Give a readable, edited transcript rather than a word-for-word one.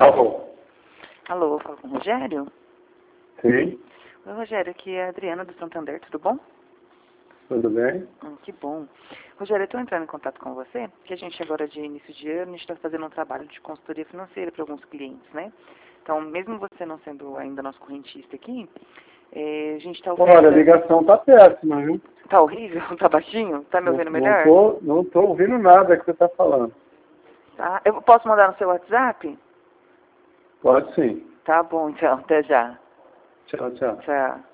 Alô? Alô, falo com o Rogério? Sim, Oi, Rogério, aqui é a Adriana do Santander, tudo bom? tudo bem? Que bom. Rogério, eu estou entrando em contato com você, porque a gente agora de início de ano, a gente está fazendo um trabalho de consultoria financeira para alguns clientes, né? Então, mesmo você não sendo ainda nosso correntista aqui, a gente está Olha, a ligação tá péssima, viu? Tá horrível? Tá baixinho? Tá me Não, ouvindo não melhor? tô, não tô ouvindo nada que você tá falando. Tá. Eu posso mandar no seu WhatsApp? Pode sim. Tá bom, então. Até já. Tchau, tchau. Tchau.